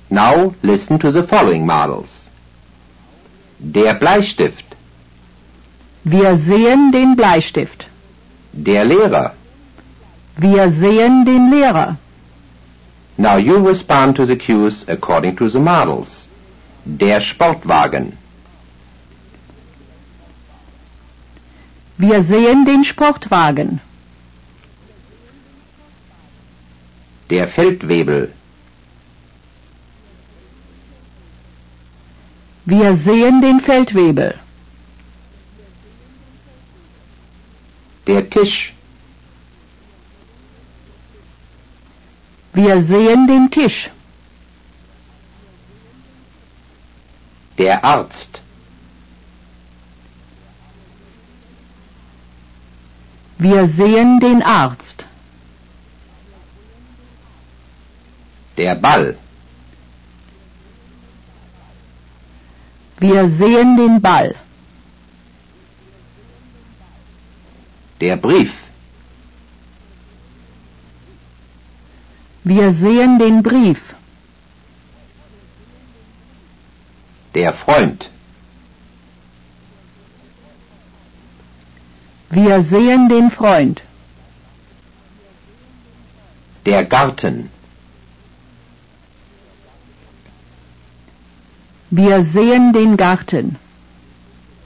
Now listen to the following models. Der Bleistift. Wir sehen den Bleistift. Der Lehrer. Wir sehen den Lehrer. Now you respond to the cues according to the models. Der Sportwagen. Wir sehen den Sportwagen. Der Feldwebel. Wir sehen den Feldwebel. Der Tisch. Wir sehen den Tisch. Der Arzt. Wir sehen den Arzt. Der Ball. Wir sehen den Ball. Der Brief. Wir sehen den Brief. Der Freund. Wir sehen den Freund. Der Garten. Wir sehen den Garten.